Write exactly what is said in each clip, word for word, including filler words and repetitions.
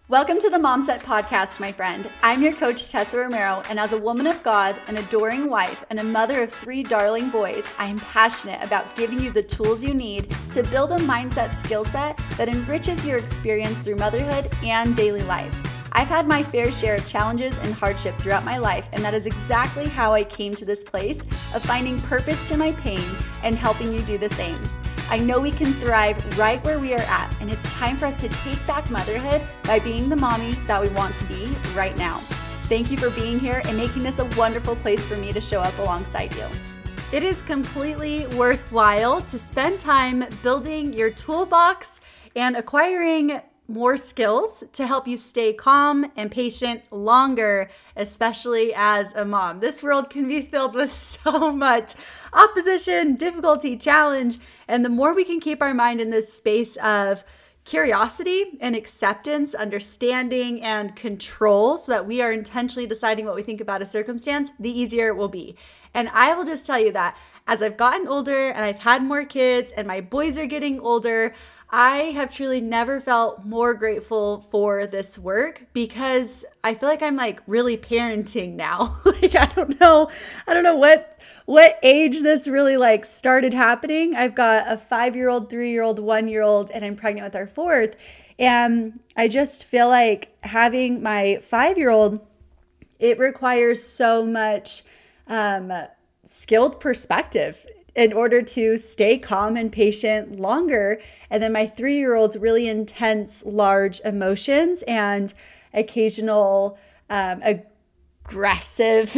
Welcome to the Momset Podcast, my friend. I'm your coach, Tessa Romero, and as a woman of God, an adoring wife, and a mother of three darling boys, I am passionate about giving you the tools you need to build a mindset skill set that enriches your experience through motherhood and daily life. I've had my fair share of challenges and hardship throughout my life, and that is exactly how I came to this place of finding purpose to my pain and helping you do the same. I know we can thrive right where we are at, and it's time for us to take back motherhood by being the mommy that we want to be right now. Thank you for being here and making this a wonderful place for me to show up alongside you. It is completely worthwhile to spend time building your toolbox and acquiring more skills to help you stay calm and patient longer, especially as a mom. This world can be filled with so much opposition, difficulty, challenge, and the more we can keep our mind in this space of curiosity and acceptance, understanding, and control so that we are intentionally deciding what we think about a circumstance, the easier it will be. And I will just tell you that as I've gotten older and I've had more kids and my boys are getting older, I have truly never felt more grateful for this work because I feel like I'm like really parenting now. Like I don't know, I don't know what what age this really like started happening. I've got a five-year-old, three-year-old, one-year-old, and I'm pregnant with our fourth. And I just feel like having my five-year-old, it requires so much um, skilled perspective in order to stay calm and patient longer. And then my three-year-old's really intense, large emotions and occasional um, aggressive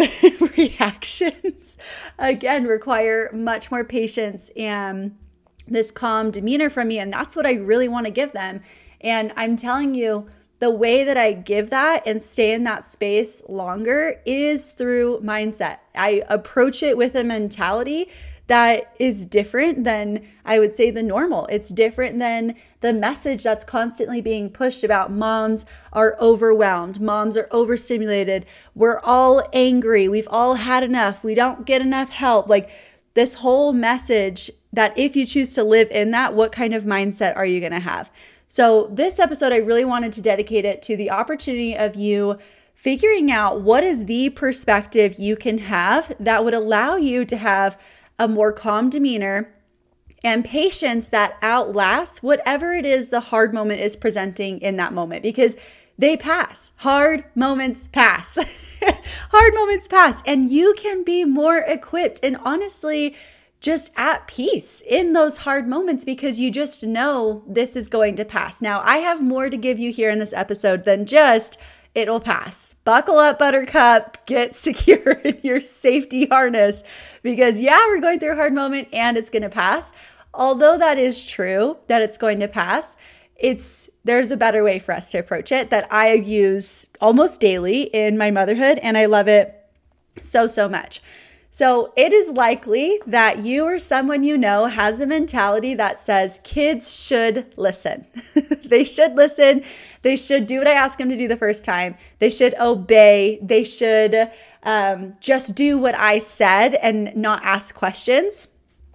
reactions, again, require much more patience and this calm demeanor from me. And that's what I really want to give them. And I'm telling you, the way that I give that and stay in that space longer is through mindset. I approach it with a mentality that is different than, I would say, the normal. It's different than the message that's constantly being pushed about moms are overwhelmed, moms are overstimulated, we're all angry, we've all had enough, we don't get enough help. Like this whole message that if you choose to live in that, what kind of mindset are you gonna have? So this episode, I really wanted to dedicate it to the opportunity of you figuring out what is the perspective you can have that would allow you to have a more calm demeanor and patience that outlasts whatever it is the hard moment is presenting in that moment, because they pass. Hard moments pass. Hard moments pass. And you can be more equipped and honestly just at peace in those hard moments because you just know this is going to pass. Now, I have more to give you here in this episode than just it'll pass. Buckle up, Buttercup. Get secure in your safety harness because, yeah, we're going through a hard moment and it's going to pass. Although that is true that it's going to pass, it's there's a better way for us to approach it that I use almost daily in my motherhood, and I love it so, so much. So it is likely that you or someone you know has a mentality that says kids should listen. They should listen. They should do what I ask them to do the first time. They should obey. They should um, just do what I said and not ask questions.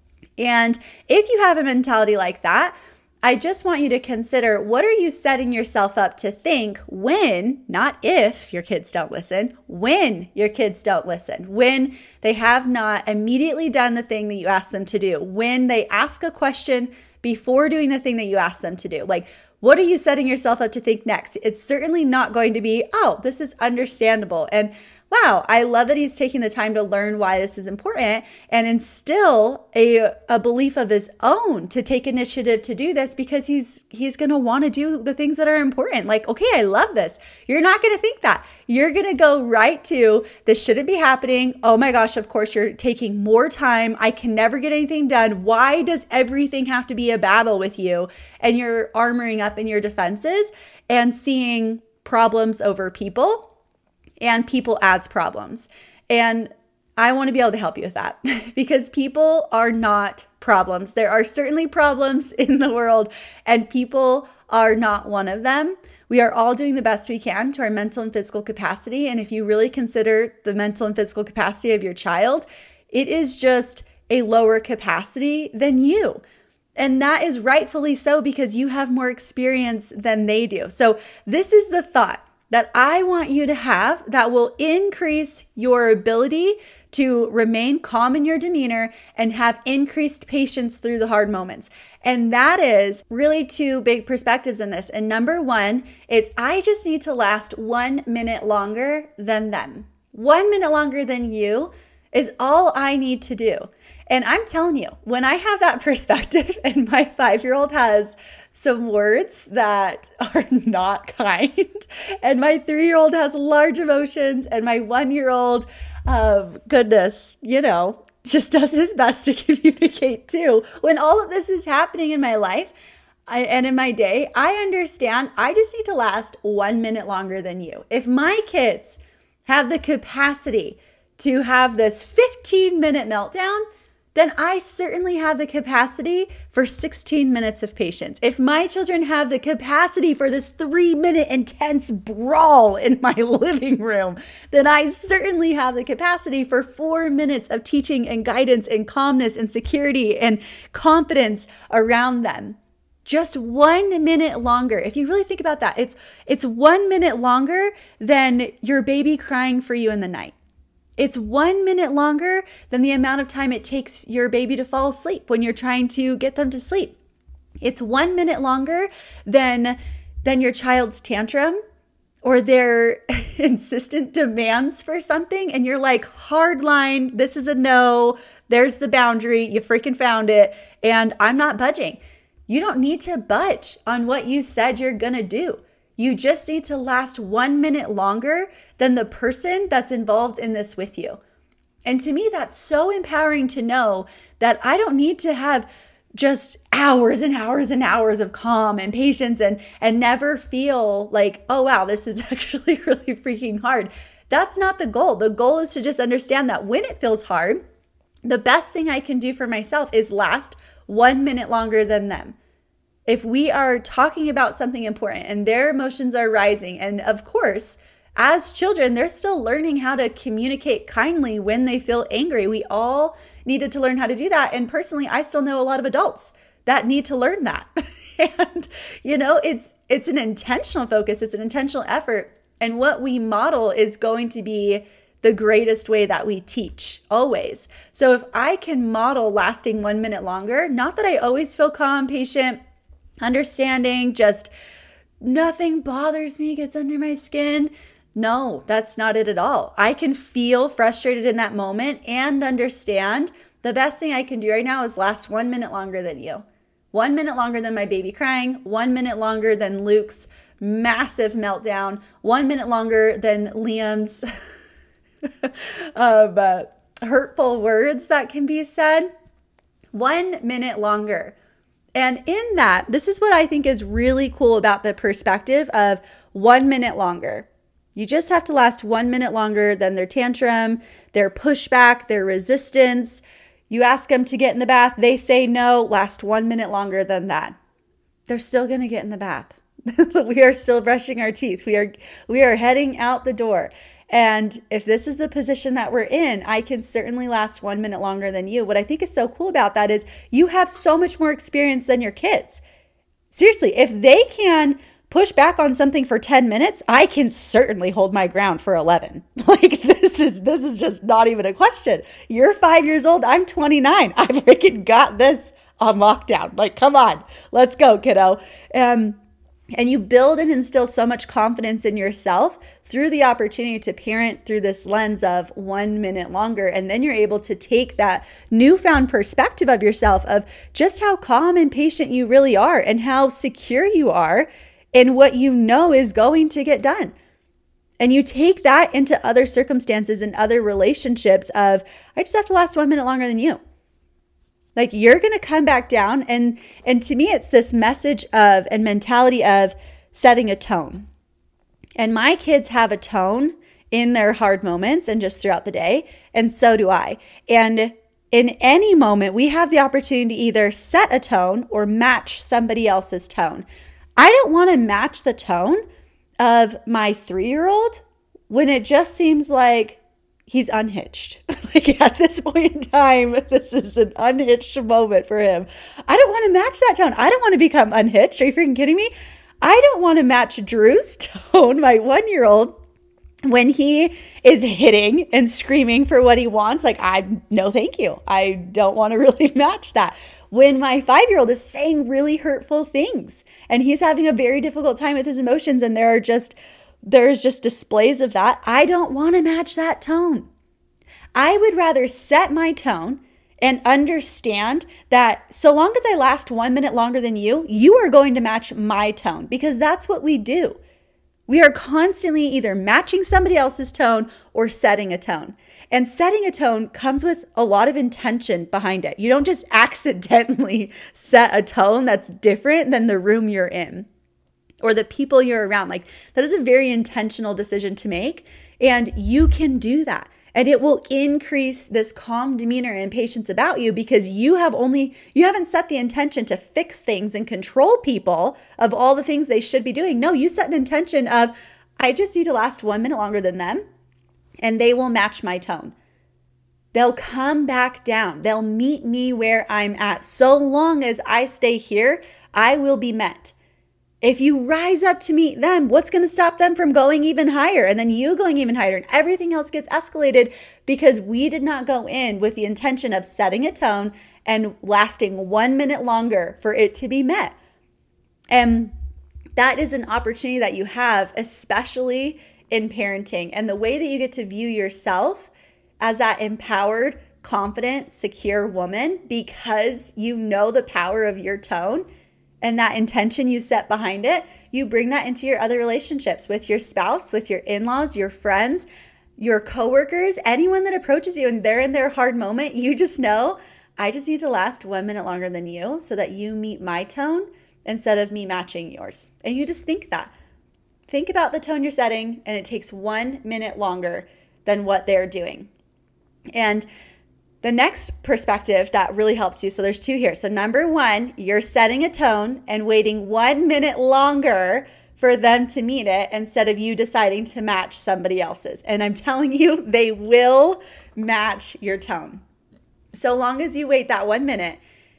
And if you have a mentality like that, I just want you to consider, what are you setting yourself up to think when, not if your kids don't listen, when your kids don't listen, when they have not immediately done the thing that you asked them to do, when they ask a question before doing the thing that you asked them to do. Like, what are you setting yourself up to think next? It's certainly not going to be, oh, this is understandable. And wow, I love that he's taking the time to learn why this is important and instill a, a belief of his own to take initiative to do this because he's he's going to want to do the things that are important. Like, okay, I love this. You're not going to think that. You're going to go right to, this shouldn't be happening. Oh my gosh, of course, you're taking more time. I can never get anything done. Why does everything have to be a battle with you? And you're armoring up in your defenses and seeing problems over people and people as problems. And I want to be able to help you with that because people are not problems. There are certainly problems in the world and people are not one of them. We are all doing the best we can to our mental and physical capacity. And if you really consider the mental and physical capacity of your child, it is just a lower capacity than you. And that is rightfully so because you have more experience than they do. So this is the thought that I want you to have that will increase your ability to remain calm in your demeanor and have increased patience through the hard moments. And that is really two big perspectives in this. And number one, it's I just need to last one minute longer than them. One minute longer than you is all I need to do. And I'm telling you, when I have that perspective and my five-year-old has some words that are not kind, and my three-year-old has large emotions, and my one-year-old, um, goodness, you know, just does his best to communicate too. When all of this is happening in my life I, and in my day, I understand I just need to last one minute longer than you. If my kids have the capacity to have this fifteen minute meltdown, then I certainly have the capacity for sixteen minutes of patience. If my children have the capacity for this three minute intense brawl in my living room, then I certainly have the capacity for four minutes of teaching and guidance and calmness and security and confidence around them. Just one minute longer. If you really think about that, it's it's one minute longer than your baby crying for you in the night. It's one minute longer than the amount of time it takes your baby to fall asleep when you're trying to get them to sleep. It's one minute longer than, than your child's tantrum or their insistent demands for something. And you're like, hard line, this is a no, there's the boundary, you freaking found it, and I'm not budging. You don't need to budge on what you said you're gonna do. You just need to last one minute longer than the person that's involved in this with you. And to me, that's so empowering to know that I don't need to have just hours and hours and hours of calm and patience and, and never feel like, oh, wow, this is actually really freaking hard. That's not the goal. The goal is to just understand that when it feels hard, the best thing I can do for myself is last one minute longer than them. If we are talking about something important and their emotions are rising, and of course, as children, they're still learning how to communicate kindly when they feel angry. We all needed to learn how to do that. And personally, I still know a lot of adults that need to learn that. And, you know, it's it's an intentional focus. It's an intentional effort. And what we model is going to be the greatest way that we teach, always. So if I can model lasting one minute longer, not that I always feel calm, patient, understanding, just nothing bothers me, gets under my skin. No, that's not it at all. I can feel frustrated in that moment and understand the best thing I can do right now is last one minute longer than you. One minute longer than my baby crying, one minute longer than Luke's massive meltdown, one minute longer than Liam's um, uh, hurtful words that can be said. One minute longer. And in that, this is what I think is really cool about the perspective of one minute longer. You just have to last one minute longer than their tantrum, their pushback, their resistance. You ask them to get in the bath, they say no, last one minute longer than that. They're still going to get in the bath. We are still brushing our teeth. We are we are heading out the door. And if this is the position that we're in, I can certainly last one minute longer than you. What I think is so cool about that is you have so much more experience than your kids. Seriously, if they can push back on something for ten minutes, I can certainly hold my ground for eleven. Like this is this is just not even a question. You're five years old. I'm twenty-nine. I freaking got this on lockdown. Like, come on, let's go, kiddo. Um, And you build and instill so much confidence in yourself through the opportunity to parent through this lens of one minute longer. And then you're able to take that newfound perspective of yourself of just how calm and patient you really are and how secure you are in what you know is going to get done. And you take that into other circumstances and other relationships of, I just have to last one minute longer than you. Like you're going to come back down. And, and to me, it's this message of and mentality of setting a tone. And my kids have a tone in their hard moments and just throughout the day. And so do I. And in any moment, we have the opportunity to either set a tone or match somebody else's tone. I don't want to match the tone of my three-year-old when it just seems like he's unhitched. Like at this point in time, this is an unhitched moment for him. I don't want to match that tone. I don't want to become unhitched. Are you freaking kidding me? I don't want to match Drew's tone, my one-year-old, when he is hitting and screaming for what he wants. Like, I, no, thank you. I don't want to really match that. When my five-year-old is saying really hurtful things and he's having a very difficult time with his emotions, and there are just, there's just displays of that, I don't want to match that tone. I would rather set my tone and understand that so long as I last one minute longer than you, you are going to match my tone, because that's what we do. We are constantly either matching somebody else's tone or setting a tone. And setting a tone comes with a lot of intention behind it. You don't just accidentally set a tone that's different than the room you're in or the people you're around. Like, that is a very intentional decision to make, and you can do that. And it will increase this calm demeanor and patience about you, because you have only, you haven't set the intention to fix things and control people of all the things they should be doing. No, you set an intention of, I just need to last one minute longer than them, and they will match my tone. They'll come back down. They'll meet me where I'm at. So long as I stay here, I will be met. If you rise up to meet them, what's going to stop them from going even higher, and then you going even higher, and everything else gets escalated because we did not go in with the intention of setting a tone and lasting one minute longer for it to be met. And that is an opportunity that you have, especially in parenting, and the way that you get to view yourself as that empowered, confident, secure woman, because you know the power of your tone and that intention you set behind it. You bring that into your other relationships with your spouse, with your in-laws, your friends, your coworkers, anyone that approaches you and they're in their hard moment. You just know, I just need to last one minute longer than you so that you meet my tone instead of me matching yours. And you just think that. Think about the tone you're setting, and it takes one minute longer than what they're doing. And the next perspective that really helps you, so there's two here. So number one, you're setting a tone and waiting one minute longer for them to meet it instead of you deciding to match somebody else's. And I'm telling you, they will match your tone. So long as you wait that one minute,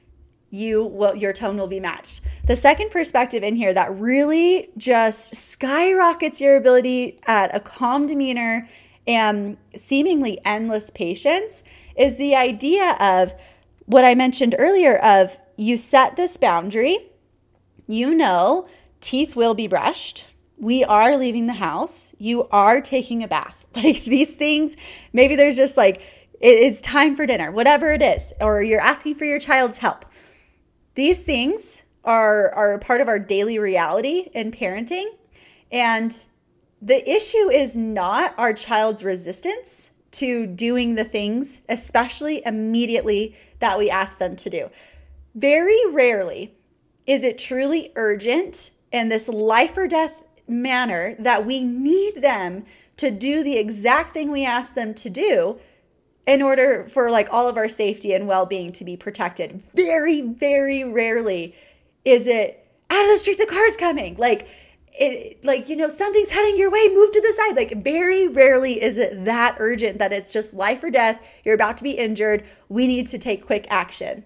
you will, your tone will be matched. The second perspective in here that really just skyrockets your ability at a calm demeanor and seemingly endless patience is the idea of what I mentioned earlier of, you set this boundary, you know, teeth will be brushed, we are leaving the house, you are taking a bath. Like these things, maybe there's just like, it's time for dinner, whatever it is, or you're asking for your child's help. These things are, are part of our daily reality in parenting. And the issue is not our child's resistance to doing the things, especially immediately, that we ask them to do. Very rarely is it truly urgent in this life or death manner that we need them to do the exact thing we ask them to do in order for like all of our safety and well-being to be protected. Very, very rarely is it, out of the street, the car's coming. Like, It, like, you know, something's heading your way, move to the side. Like, very rarely is it that urgent that it's just life or death. You're about to be injured. We need to take quick action.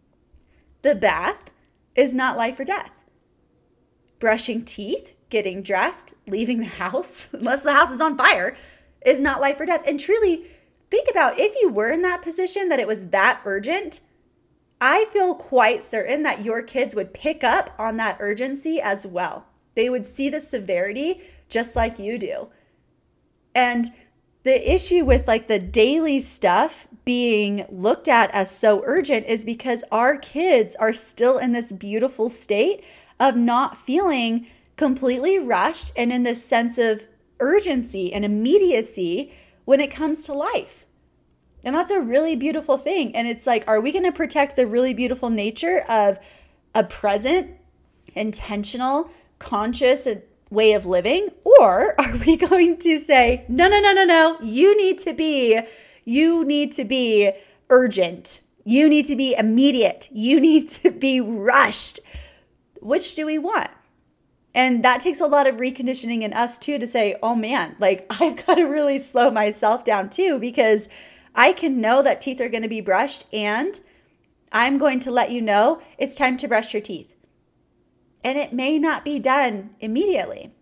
The bath is not life or death. Brushing teeth, getting dressed, leaving the house, unless the house is on fire, is not life or death. And truly, think about if you were in that position that it was that urgent, I feel quite certain that your kids would pick up on that urgency as well. They would see the severity just like you do. And the issue with like the daily stuff being looked at as so urgent is because our kids are still in this beautiful state of not feeling completely rushed and in this sense of urgency and immediacy when it comes to life. And that's a really beautiful thing. And it's like, are we going to protect the really beautiful nature of a present, intentional, conscious way of living? Or are we going to say, no, no, no, no, no, you need to be, you need to be urgent. You need to be immediate. You need to be rushed. Which do we want? And that takes a lot of reconditioning in us too to say, oh man, like I've got to really slow myself down too, because I can know that teeth are going to be brushed and I'm going to let you know it's time to brush your teeth. And it may not be done immediately.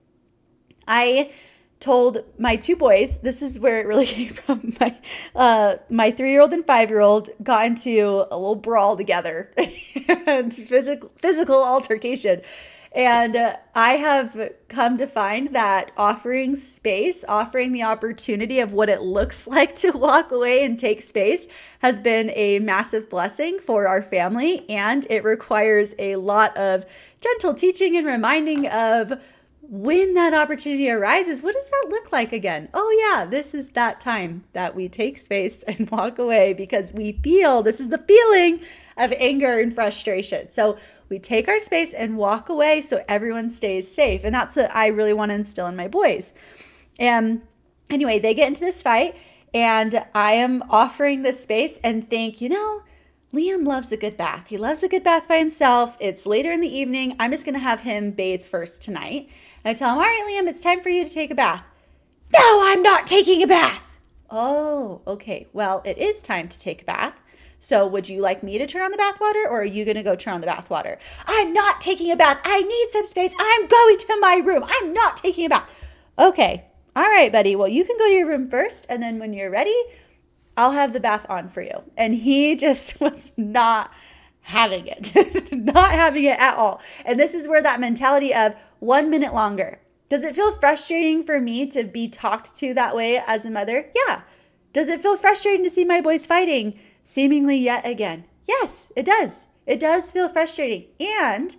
I told my two boys, this is where it really came from. My uh, my three-year-old and five-year-old got into a little brawl together and physical physical altercation. And uh, I have come to find that offering space, offering the opportunity of what it looks like to walk away and take space has been a massive blessing for our family. And it requires a lot of gentle teaching and reminding of when that opportunity arises, what does that look like again? Oh yeah, this is that time that we take space and walk away because we feel, this is the feeling of anger and frustration. So we take our space and walk away so everyone stays safe. And that's what I really want to instill in my boys. And anyway, they get into this fight and I am offering this space and think, you know, Liam loves a good bath. He loves a good bath by himself. It's later in the evening. I'm just going to have him bathe first tonight. And I tell him, all right, Liam, it's time for you to take a bath. No, I'm not taking a bath. Oh, okay. Well, it is time to take a bath. So would you like me to turn on the bath water or are you going to go turn on the bath water? I'm not taking a bath. I need some space. I'm going to my room. I'm not taking a bath. Okay. All right, buddy. Well, you can go to your room first. And then when you're ready, I'll have the bath on for you. And he just was not having it, not having it at all. And this is where that mentality of one minute longer. Does it feel frustrating for me to be talked to that way as a mother? Yeah. Does it feel frustrating to see my boys fighting seemingly yet again? Yes, it does. It does feel frustrating. And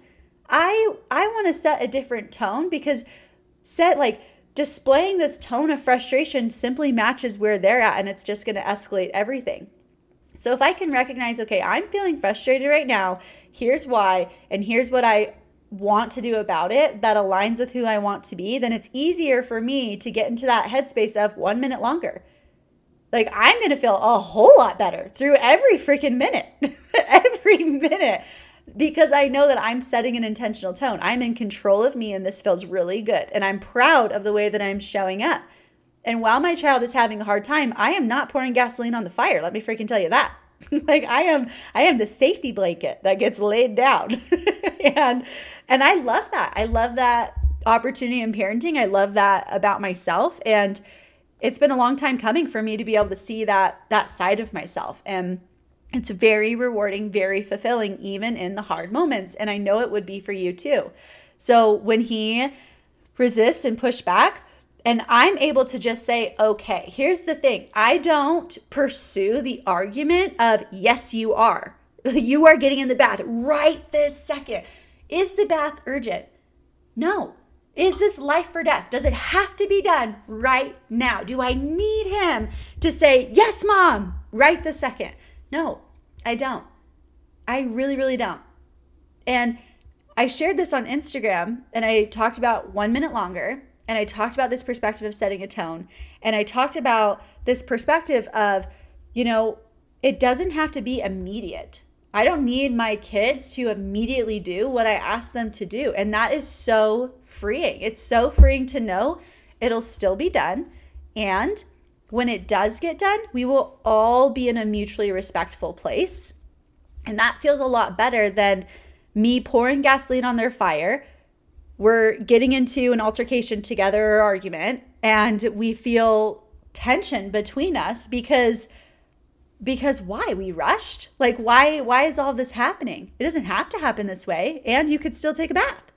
I I want to set a different tone because set like displaying this tone of frustration simply matches where they're at and it's just going to escalate everything. So if I can recognize, okay, I'm feeling frustrated right now, here's why, and here's what I want to do about it that aligns with who I want to be, then it's easier for me to get into that headspace of one minute longer. Like I'm going to feel a whole lot better through every freaking minute, every minute, because I know that I'm setting an intentional tone. I'm in control of me and this feels really good. And I'm proud of the way that I'm showing up. And while my child is having a hard time, I am not pouring gasoline on the fire. Let me freaking tell you that. Like I am, I am the safety blanket that gets laid down. and, and I love that. I love that opportunity in parenting. I love that about myself. And it's been a long time coming for me to be able to see that, that side of myself. And it's very rewarding, very fulfilling, even in the hard moments. And I know it would be for you too. So when he resists and push back, and I'm able to just say, okay, here's the thing. I don't pursue the argument of, yes, you are. You are getting in the bath right this second. Is the bath urgent? No. Is this life or death? Does it have to be done right now? Do I need him to say, yes, mom, right this second? No, I don't. I really, really don't. And I shared this on Instagram and I talked about one minute longer. And I talked about this perspective of setting a tone. And I talked about this perspective of, you know, it doesn't have to be immediate. I don't need my kids to immediately do what I ask them to do. And that is so freeing. It's so freeing to know it'll still be done. And when it does get done, we will all be in a mutually respectful place. And that feels a lot better than me pouring gasoline on their fire. We're getting into an altercation together or argument, and we feel tension between us because because why? We rushed? Like why why is all this happening? It doesn't have to happen this way, and you could still take a bath.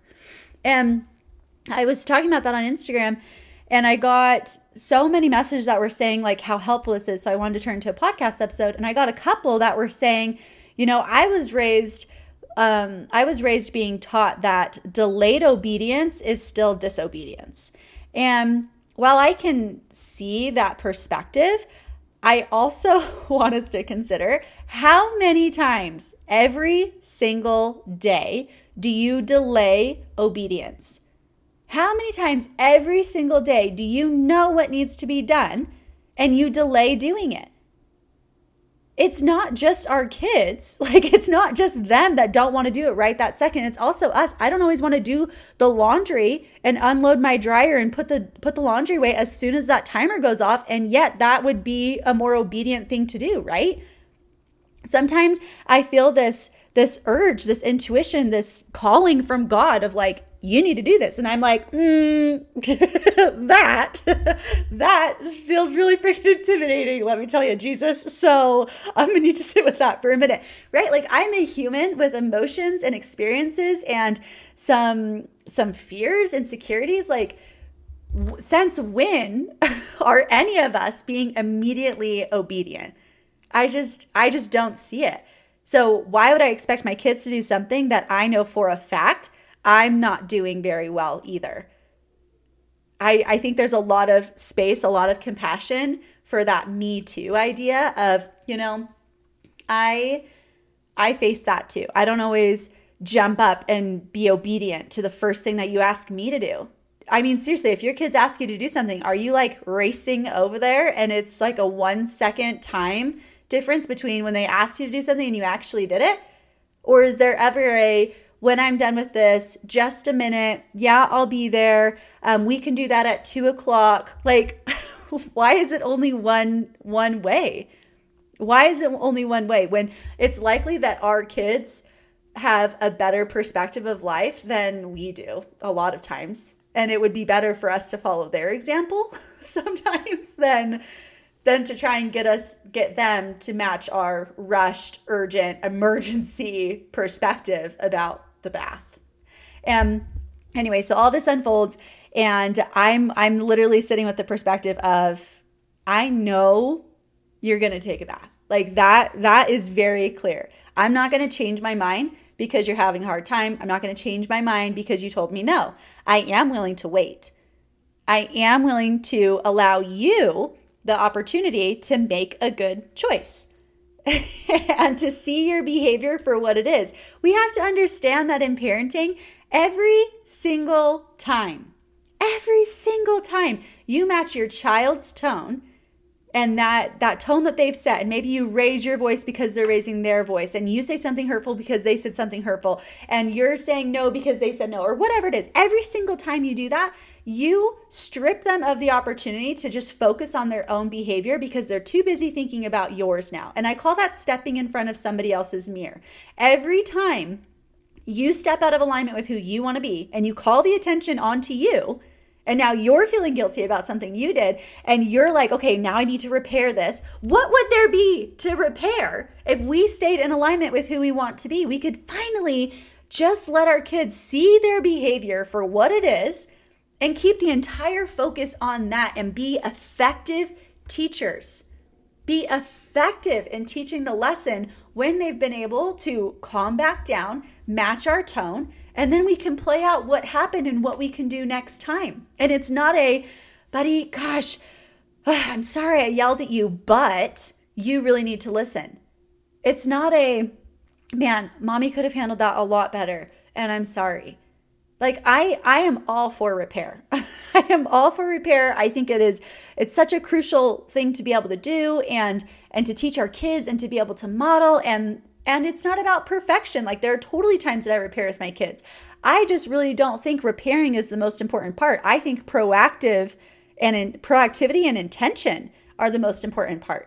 And I was talking about that on Instagram, and I got so many messages that were saying like how helpful this is. So I wanted to turn to a podcast episode, and I got a couple that were saying, you know, I was raised Um, I was raised being taught that delayed obedience is still disobedience. And while I can see that perspective, I also want us to consider how many times every single day do you delay obedience? How many times every single day do you know what needs to be done and you delay doing it? it's not just our kids. Like, it's not just them that don't want to do it right that second. It's also us. I don't always want to do the laundry and unload my dryer and put the put the laundry away as soon as that timer goes off. And yet that would be a more obedient thing to do, right? Sometimes I feel this this urge, this intuition, this calling from God of like, you need to do this. And I'm like, mm, that, that feels really freaking intimidating. Let me tell you, Jesus. So I'm going to need to sit with that for a minute, right? Like, I'm a human with emotions and experiences and some, some fears, insecurities. Like, since when are any of us being immediately obedient? I just, I just don't see it. So why would I expect my kids to do something that I know for a fact I'm not doing very well either? I, I think there's a lot of space, a lot of compassion for that me too idea of, you know, I I face that too. I don't always jump up and be obedient to the first thing that you ask me to do. I mean, seriously, if your kids ask you to do something, are you like racing over there and it's like a one second time difference between when they asked you to do something and you actually did it? Or is there ever a, when I'm done with this, just a minute, yeah, I'll be there. Um, we can do that at two o'clock. Like, why is it only one one way? Why is it only one way when it's likely that our kids have a better perspective of life than we do a lot of times? And it would be better for us to follow their example sometimes than than to try and get us, get them to match our rushed, urgent, emergency perspective about the bath. And anyway, so all this unfolds and I'm, I'm literally sitting with the perspective of, I know you're going to take a bath. Like that, that is very clear. I'm not going to change my mind because you're having a hard time. I'm not going to change my mind because you told me no. I am willing to wait. I am willing to allow you the opportunity to make a good choice and to see your behavior for what it is. We have to understand that in parenting, every single time, every single time you match your child's tone and that, that tone that they've set, and maybe you raise your voice because they're raising their voice, and you say something hurtful because they said something hurtful, and you're saying no because they said no, or whatever it is. Every single time you do that, you strip them of the opportunity to just focus on their own behavior because they're too busy thinking about yours now. And I call that stepping in front of somebody else's mirror. Every time you step out of alignment with who you want to be and you call the attention onto you, and now you're feeling guilty about something you did, and you're like, okay, now I need to repair this. What would there be to repair if we stayed in alignment with who we want to be? We could finally just let our kids see their behavior for what it is and keep the entire focus on that and be effective teachers. Be effective in teaching the lesson when they've been able to calm back down, match our tone, and then we can play out what happened and what we can do next time. And it's not a, buddy, gosh, I'm sorry I yelled at you, but you really need to listen. It's not a, man, mommy could have handled that a lot better, and I'm sorry. Like I, I am all for repair. I am all for repair. I think it is, it's such a crucial thing to be able to do and, and to teach our kids and to be able to model. And, and it's not about perfection. Like there are totally times that I repair with my kids. I just really don't think repairing is the most important part. I think proactive and in, proactivity and intention are the most important part.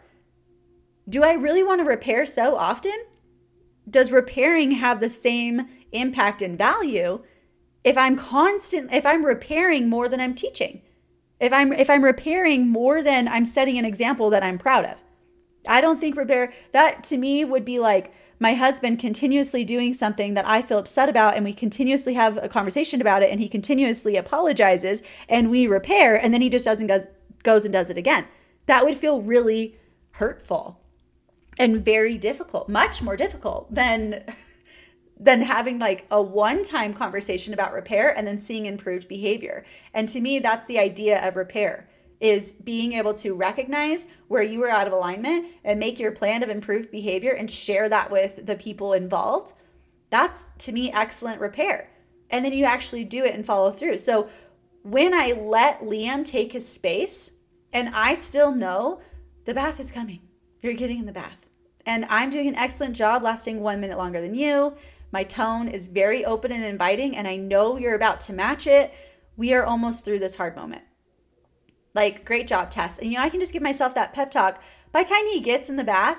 Do I really want to repair so often? Does repairing have the same impact and value if I'm constant, if I'm repairing more than I'm teaching, if I'm if I'm repairing more than I'm setting an example that I'm proud of? I don't think repair, that to me would be like my husband continuously doing something that I feel upset about, and we continuously have a conversation about it, and he continuously apologizes, and we repair, and then he just doesn't goes, goes and does it again. That would feel really hurtful and very difficult, much more difficult than than having like a one-time conversation about repair and then seeing improved behavior. And to me, that's the idea of repair, is being able to recognize where you were out of alignment and make your plan of improved behavior and share that with the people involved. That's, to me, excellent repair. And then you actually do it and follow through. So when I let Liam take his space and I still know the bath is coming, you're getting in the bath. and I'm doing an excellent job lasting one minute longer than you. My tone is very open and inviting, and I know you're about to match it. We are almost through this hard moment. Like, great job, Tess. And, you know, I can just give myself that pep talk. By the time he gets in the bath,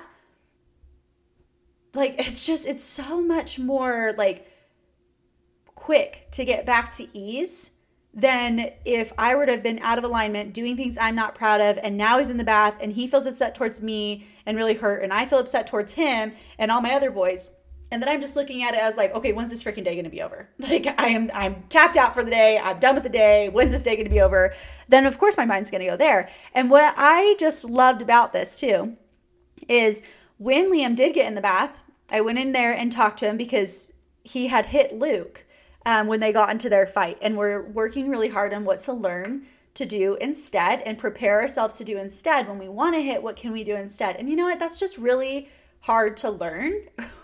like, it's just, it's so much more, like, quick to get back to ease than if I were to have been out of alignment, doing things I'm not proud of, and now he's in the bath, and he feels upset towards me and really hurt, and I feel upset towards him and all my other boys. And then I'm just looking at it as like, okay, when's this freaking day going to be over? Like, I am, I'm tapped out for the day. I'm done with the day. When's this day going to be over? Then of course my mind's going to go there. And what I just loved about this too is when Liam did get in the bath, I went in there and talked to him because he had hit Luke um, when they got into their fight. And we're working really hard on what to learn to do instead and prepare ourselves to do instead. When we want to hit, what can we do instead? And you know what? That's just really hard to learn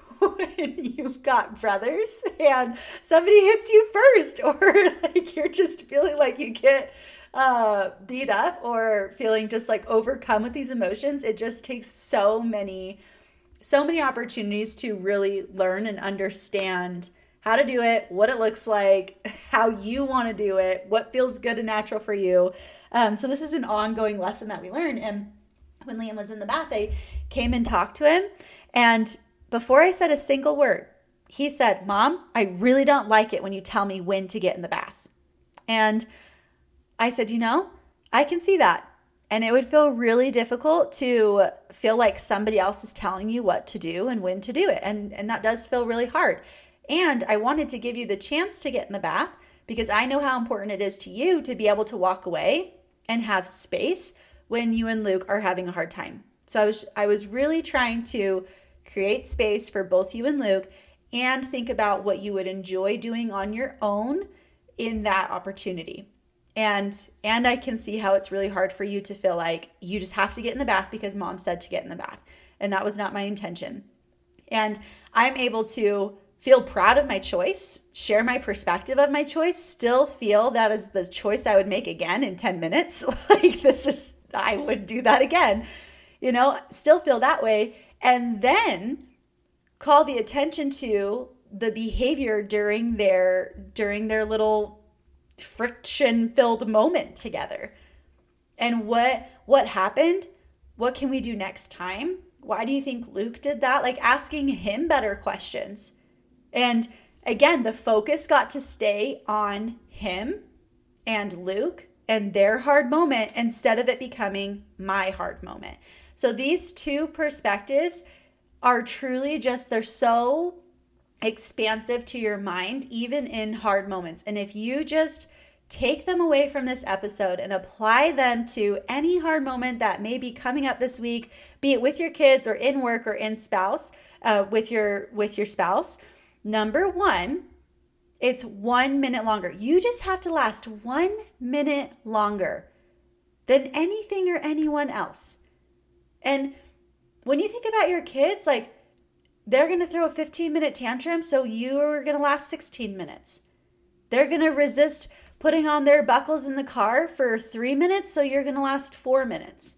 when you've got brothers and somebody hits you first, or like you're just feeling like you get uh, beat up or feeling just like overcome with these emotions. It just takes so many, so many opportunities to really learn and understand how to do it, what it looks like, how you want to do it, what feels good and natural for you. Um, so this is an ongoing lesson that we learn. And when Liam was in the bath, I came and talked to him, and before I said a single word, he said, "Mom, I really don't like it when you tell me when to get in the bath." And I said, you know, I can see that. And it would feel really difficult to feel like somebody else is telling you what to do and when to do it. And, and that does feel really hard. And I wanted to give you the chance to get in the bath because I know how important it is to you to be able to walk away and have space when you and Luke are having a hard time. So I was I was really trying to create space for both you and Luke and think about what you would enjoy doing on your own in that opportunity. And and I can see how it's really hard for you to feel like you just have to get in the bath because Mom said to get in the bath. And that was not my intention. And I'm able to feel proud of my choice, share my perspective of my choice, still feel that is the choice I would make again in ten minutes. Like this is, I would do that again, you know, still feel that way. And then call the attention to the behavior during their during their little friction-filled moment together. And what what happened? What can we do next time? Why do you think Luke did that? Like asking him better questions. And again, the focus got to stay on him and Luke and their hard moment instead of it becoming my hard moment. So these two perspectives are truly just, they're so expansive to your mind, even in hard moments. And if you just take them away from this episode and apply them to any hard moment that may be coming up this week, be it with your kids or in work or in spouse, uh, with your with your spouse, number one, it's one minute longer. You just have to last one minute longer than anything or anyone else. And when you think about your kids, like they're going to throw a fifteen minute tantrum, so you're going to last sixteen minutes. They're going to resist putting on their buckles in the car for three minutes, so you're going to last four minutes.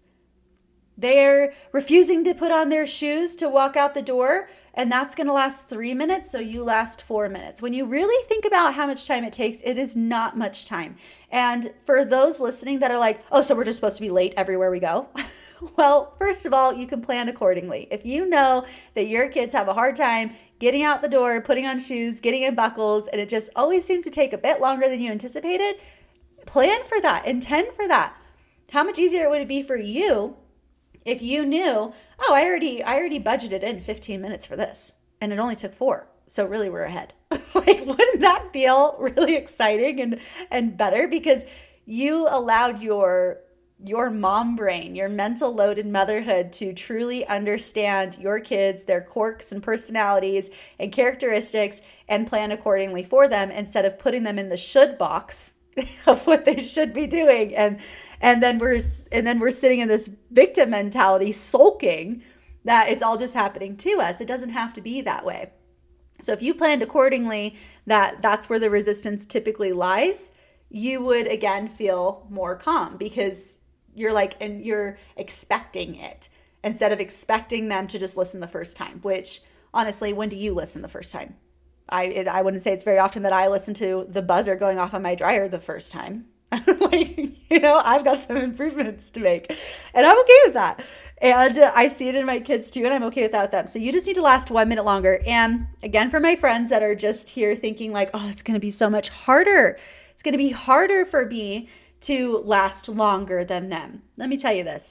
They're refusing to put on their shoes to walk out the door, and that's going to last three minutes, so you last four minutes. When you really think about how much time it takes, it is not much time. And for those listening that are like, oh, so we're just supposed to be late everywhere we go? Well, first of all, you can plan accordingly. If you know that your kids have a hard time getting out the door, putting on shoes, getting in buckles, and it just always seems to take a bit longer than you anticipated, plan for that, intend for that. How much easier would it be for you if you knew, oh, I already I already budgeted in fifteen minutes for this, and it only took four, so really we're ahead. Like, wouldn't that feel really exciting and, and better? Because you allowed your your mom brain, your mental load in motherhood to truly understand your kids, their quirks and personalities and characteristics, and plan accordingly for them instead of putting them in the should box of what they should be doing. And and then we're and then we're sitting in this victim mentality, sulking that it's all just happening to us. It doesn't have to be that way. So if you planned accordingly that that's where the resistance typically lies, you would again feel more calm because you're like, and you're expecting it. instead of expecting them to just listen the first time, which honestly, when do you listen the first time? I I wouldn't say it's very often that I listen to the buzzer going off on my dryer the first time. Like, you know, I've got some improvements to make, and I'm okay with that. And uh, I see it in my kids too, and I'm okay with that with them. So you just need to last one minute longer. And again, for my friends that are just here thinking like, oh, it's going to be so much harder. It's going to be harder for me to last longer than them. Let me tell you this.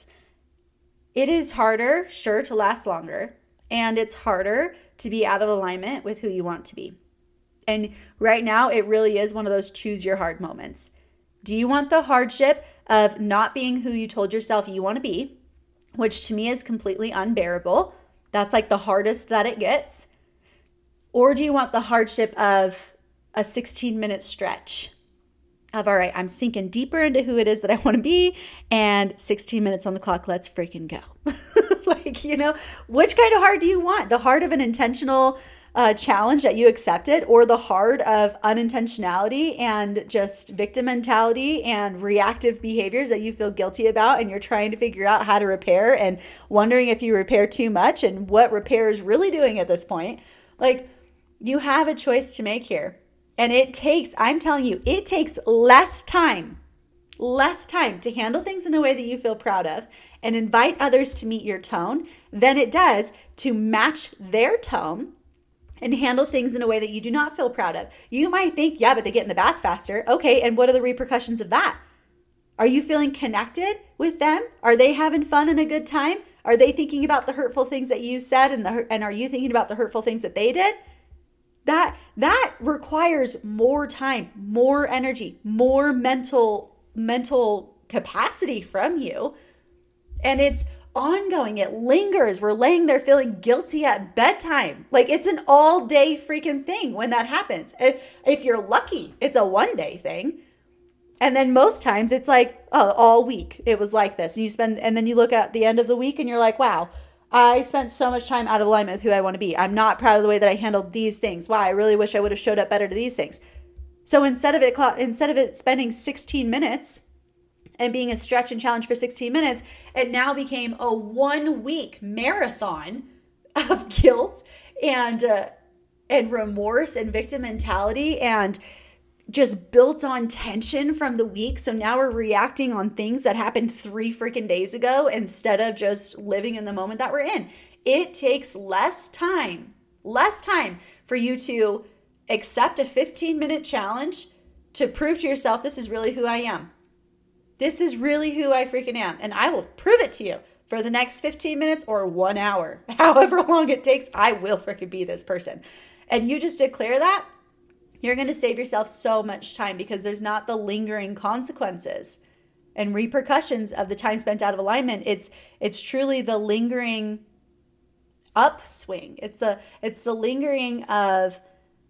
It is harder, sure, to last longer, and it's harder to be out of alignment with who you want to be. And right now, it really is one of those choose your hard moments. Do you want the hardship of not being who you told yourself you want to be, which to me is completely unbearable? That's like the hardest that it gets. Or do you want the hardship of a sixteen minute stretch of, all right, I'm sinking deeper into who it is that I want to be, and sixteen minutes on the clock, let's freaking go. Like, you know, which kind of hard do you want? The heart of an intentional uh, challenge that you accepted, or the heart of unintentionality and just victim mentality and reactive behaviors that you feel guilty about, and you're trying to figure out how to repair and wondering if you repair too much and what repair is really doing at this point? Like, you have a choice to make here. And it takes, I'm telling you, it takes less time, less time to handle things in a way that you feel proud of and invite others to meet your tone than it does to match their tone and handle things in a way that you do not feel proud of. You might think, yeah, but they get in the bath faster. Okay, and what are the repercussions of that? Are you feeling connected with them? Are they having fun and a good time? Are they thinking about the hurtful things that you said, and the and are you thinking about the hurtful things that they did? That that requires more time, more energy, more mental mental capacity from you. And it's ongoing. It lingers. We're laying there feeling guilty at bedtime. Like, it's an all day freaking thing when that happens. If, if you're lucky, it's a one day thing. And then most times it's like, oh, all week it was like this. And you spend, and then you look at the end of the week and you're like, wow, I spent so much time out of alignment with who I want to be. I'm not proud of the way that I handled these things. Wow, I really wish I would have showed up better to these things. So instead of it, instead of it spending sixteen minutes and being a stretch and challenge for sixteen minutes, it now became a one week marathon of guilt and uh, and remorse and victim mentality, and just built on tension from the week. So now we're reacting on things that happened three freaking days ago instead of just living in the moment that we're in. It takes less time, less time for you to accept a fifteen minute challenge to prove to yourself, this is really who I am. This is really who I freaking am. And I will prove it to you for the next fifteen minutes or one hour. However long it takes, I will freaking be this person. And you just declare that, you're going to save yourself so much time, because there's not the lingering consequences and repercussions of the time spent out of alignment. It's it's truly the lingering upswing. It's the it's the lingering of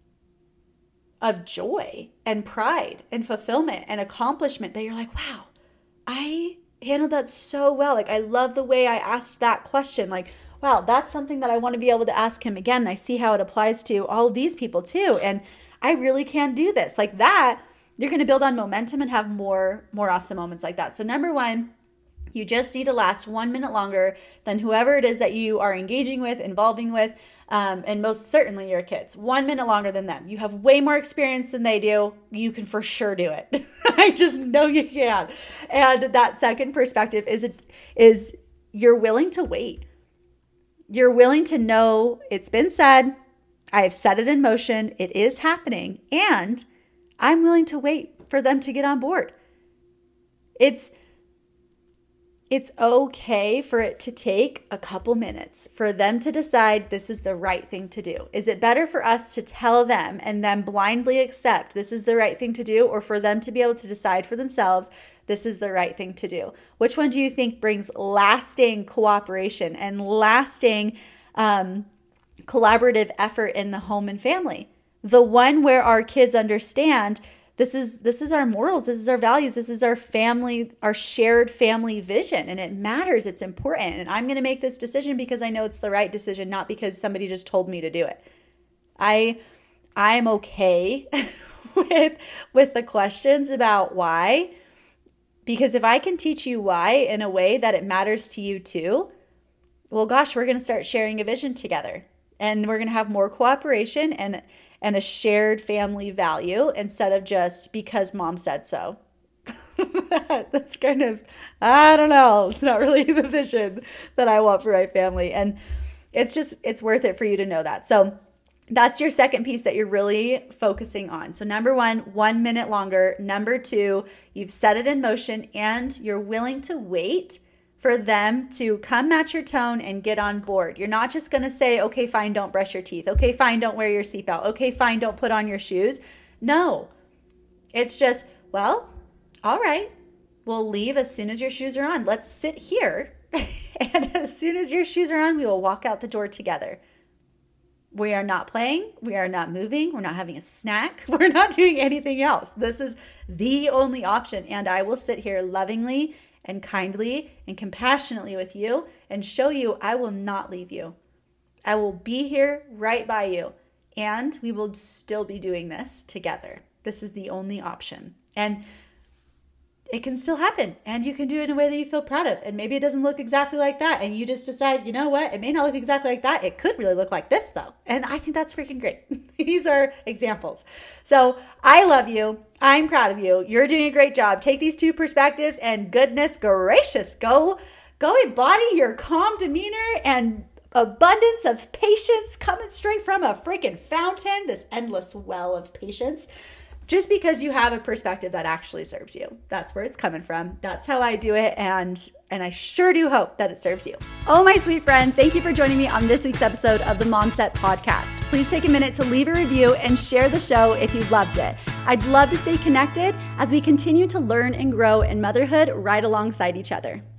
of joy and pride and fulfillment and accomplishment that you're like, wow, I handled that so well. Like, I love the way I asked that question. Like, wow, that's something that I want to be able to ask him again. And I see how it applies to all of these people too. And I really can do this. Like that, you're going to build on momentum and have more, more awesome moments like that. So number one, you just need to last one minute longer than whoever it is that you are engaging with, involving with, um, and most certainly your kids. One minute longer than them. You have way more experience than they do. You can for sure do it. I just know you can. And that second perspective is is you're willing to wait. You're willing to know it's been said. I have set it in motion. It is happening. And I'm willing to wait for them to get on board. It's It's okay for it to take a couple minutes for them to decide this is the right thing to do. Is it better for us to tell them and then blindly accept this is the right thing to do, or for them to be able to decide for themselves this is the right thing to do? Which one do you think brings lasting cooperation and lasting um, collaborative effort in the home and family? The one where our kids understand This is this is our morals, this is our values, this is our family, our shared family vision, and it matters, it's important. And I'm going to make this decision because I know it's the right decision, not because somebody just told me to do it. I I'm okay with with the questions about why, because if I can teach you why in a way that it matters to you too, well, gosh, we're going to start sharing a vision together, and we're going to have more cooperation and and a shared family value instead of just because mom said so. That's kind of, I don't know. It's not really the vision that I want for my family. And it's just, it's worth it for you to know that. So that's your second piece that you're really focusing on. So number one, one minute longer. Number two, you've set it in motion and you're willing to wait for them to come match your tone and get on board. You're not just going to say, okay, fine, don't brush your teeth. Okay, fine, don't wear your seatbelt. Okay, fine, don't put on your shoes. No, it's just, well, all right, we'll leave as soon as your shoes are on. Let's sit here. And as soon as your shoes are on, we will walk out the door together. We are not playing. We are not moving. We're not having a snack. We're not doing anything else. This is the only option. And I will sit here lovingly and kindly and compassionately with you and show you I will not leave you. I will be here right by you. And we will still be doing this together. This is the only option. And it can still happen, and you can do it in a way that you feel proud of. And maybe it doesn't look exactly like that, and you just decide, you know what, it may not look exactly like that. It could really look like this, though. And I think that's freaking great. These are examples. So I love you. I'm proud of you. You're doing a great job. Take these two perspectives, and goodness gracious, go, go embody your calm demeanor and abundance of patience coming straight from a freaking fountain, this endless well of patience. Just because you have a perspective that actually serves you. That's where it's coming from. That's how I do it, and and I sure do hope that it serves you. Oh, my sweet friend, thank you for joining me on this week's episode of the Momset Podcast. Please take a minute to leave a review and share the show if you loved it. I'd love to stay connected as we continue to learn and grow in motherhood right alongside each other.